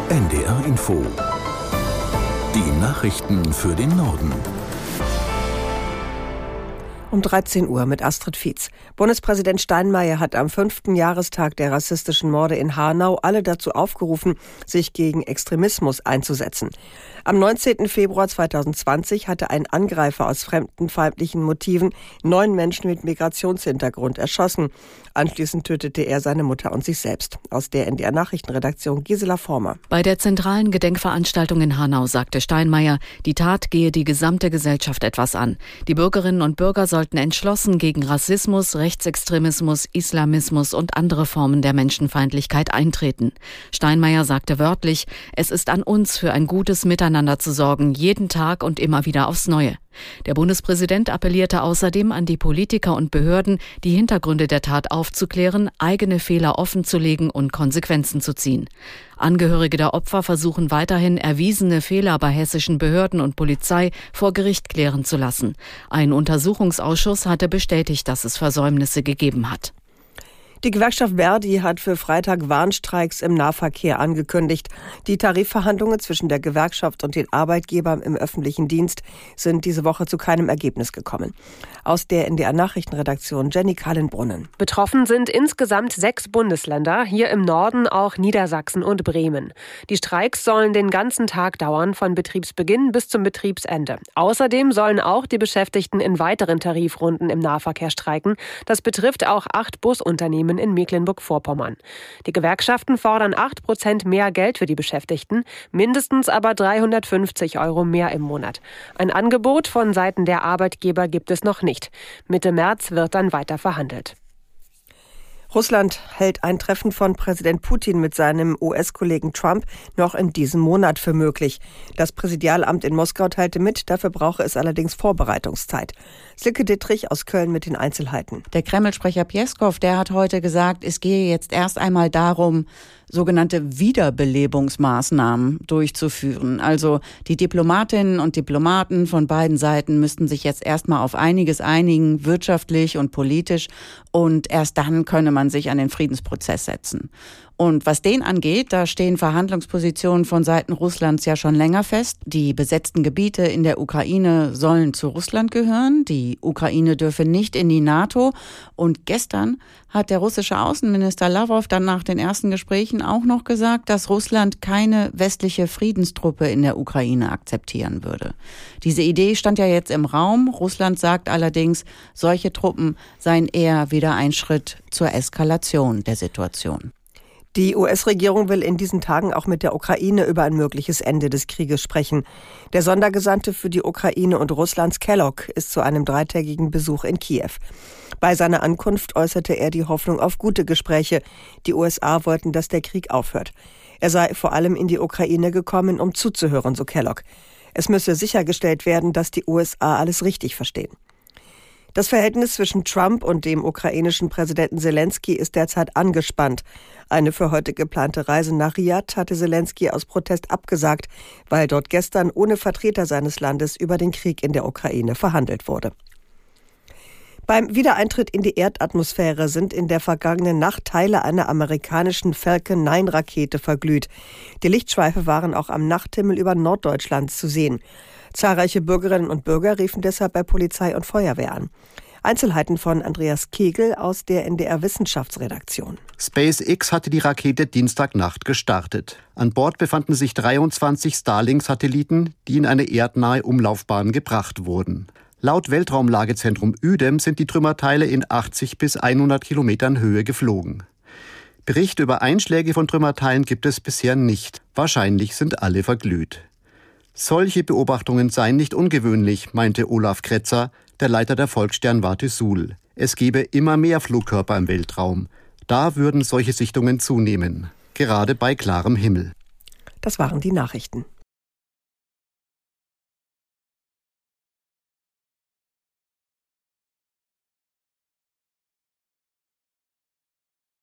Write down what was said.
NDR Info. Die Nachrichten für den Norden. Um 13 Uhr mit Astrid Fietz. Bundespräsident Steinmeier hat am 5. Jahrestag der rassistischen Morde in Hanau alle dazu aufgerufen, sich gegen Extremismus einzusetzen. Am 19. Februar 2020 hatte ein Angreifer aus fremdenfeindlichen Motiven 9 Menschen mit Migrationshintergrund erschossen. Anschließend tötete er seine Mutter und sich selbst. Aus der NDR Nachrichtenredaktion Gisela Former. Bei der zentralen Gedenkveranstaltung in Hanau sagte Steinmeier, die Tat gehe die gesamte Gesellschaft etwas an. Die Bürgerinnen und Bürger sollten entschlossen gegen Rassismus, Rechtsextremismus, Islamismus und andere Formen der Menschenfeindlichkeit eintreten. Steinmeier sagte wörtlich, es ist an uns, für ein gutes Miteinander zu sorgen, jeden Tag und immer wieder aufs Neue. Der Bundespräsident appellierte außerdem an die Politiker und Behörden, die Hintergründe der Tat aufzuklären, eigene Fehler offenzulegen und Konsequenzen zu ziehen. Angehörige der Opfer versuchen weiterhin, erwiesene Fehler bei hessischen Behörden und Polizei vor Gericht klären zu lassen. Ein Untersuchungsausschuss hatte bestätigt, dass es Versäumnisse gegeben hat. Die Gewerkschaft Verdi hat für Freitag Warnstreiks im Nahverkehr angekündigt. Die Tarifverhandlungen zwischen der Gewerkschaft und den Arbeitgebern im öffentlichen Dienst sind diese Woche zu keinem Ergebnis gekommen. Aus der NDR Nachrichtenredaktion Jenny Kallenbrunnen. Betroffen sind insgesamt 6 Bundesländer, hier im Norden auch Niedersachsen und Bremen. Die Streiks sollen den ganzen Tag dauern, von Betriebsbeginn bis zum Betriebsende. Außerdem sollen auch die Beschäftigten in weiteren Tarifrunden im Nahverkehr streiken. Das betrifft auch 8 Busunternehmen in Mecklenburg-Vorpommern. Die Gewerkschaften fordern 8% mehr Geld für die Beschäftigten, mindestens aber 350 € mehr im Monat. Ein Angebot von Seiten der Arbeitgeber gibt es noch nicht. Mitte März wird dann weiter verhandelt. Russland hält ein Treffen von Präsident Putin mit seinem US-Kollegen Trump noch in diesem Monat für möglich. Das Präsidialamt in Moskau teilte mit, dafür brauche es allerdings Vorbereitungszeit. Silke Dittrich aus Köln mit den Einzelheiten. Der Kreml-Sprecher Pjeskow, der hat heute gesagt, es gehe jetzt erst einmal darum, sogenannte Wiederbelebungsmaßnahmen durchzuführen. Also die Diplomatinnen und Diplomaten von beiden Seiten müssten sich jetzt erstmal auf einiges einigen, wirtschaftlich und politisch, und erst dann könne man sich an den Friedensprozess setzen. Und was den angeht, da stehen Verhandlungspositionen von Seiten Russlands ja schon länger fest. Die besetzten Gebiete in der Ukraine sollen zu Russland gehören. Die Ukraine dürfe nicht in die NATO. Und gestern hat der russische Außenminister Lavrov dann nach den ersten Gesprächen auch noch gesagt, dass Russland keine westliche Friedenstruppe in der Ukraine akzeptieren würde. Diese Idee stand ja jetzt im Raum. Russland sagt allerdings, solche Truppen seien eher wieder ein Schritt zur Eskalation der Situation. Die US-Regierung will in diesen Tagen auch mit der Ukraine über ein mögliches Ende des Krieges sprechen. Der Sondergesandte für die Ukraine und Russlands Kellogg ist zu einem 3-tägigen Besuch in Kiew. Bei seiner Ankunft äußerte er die Hoffnung auf gute Gespräche. Die USA wollten, dass der Krieg aufhört. Er sei vor allem in die Ukraine gekommen, um zuzuhören, so Kellogg. Es müsse sichergestellt werden, dass die USA alles richtig verstehen. Das Verhältnis zwischen Trump und dem ukrainischen Präsidenten Selensky ist derzeit angespannt. Eine für heute geplante Reise nach Riad hatte Selensky aus Protest abgesagt, weil dort gestern ohne Vertreter seines Landes über den Krieg in der Ukraine verhandelt wurde. Beim Wiedereintritt in die Erdatmosphäre sind in der vergangenen Nacht Teile einer amerikanischen Falcon 9-Rakete verglüht. Die Lichtschweife waren auch am Nachthimmel über Norddeutschland zu sehen. Zahlreiche Bürgerinnen und Bürger riefen deshalb bei Polizei und Feuerwehr an. Einzelheiten von Andreas Kegel aus der NDR Wissenschaftsredaktion. SpaceX hatte die Rakete Dienstagnacht gestartet. An Bord befanden sich 23 Starlink-Satelliten, die in eine erdnahe Umlaufbahn gebracht wurden. Laut Weltraumlagezentrum ÜDEM sind die Trümmerteile in 80 bis 100 Kilometern Höhe geflogen. Berichte über Einschläge von Trümmerteilen gibt es bisher nicht. Wahrscheinlich sind alle verglüht. Solche Beobachtungen seien nicht ungewöhnlich, meinte Olaf Kretzer, der Leiter der Volkssternwarte Suhl. Es gebe immer mehr Flugkörper im Weltraum. Da würden solche Sichtungen zunehmen, gerade bei klarem Himmel. Das waren die Nachrichten.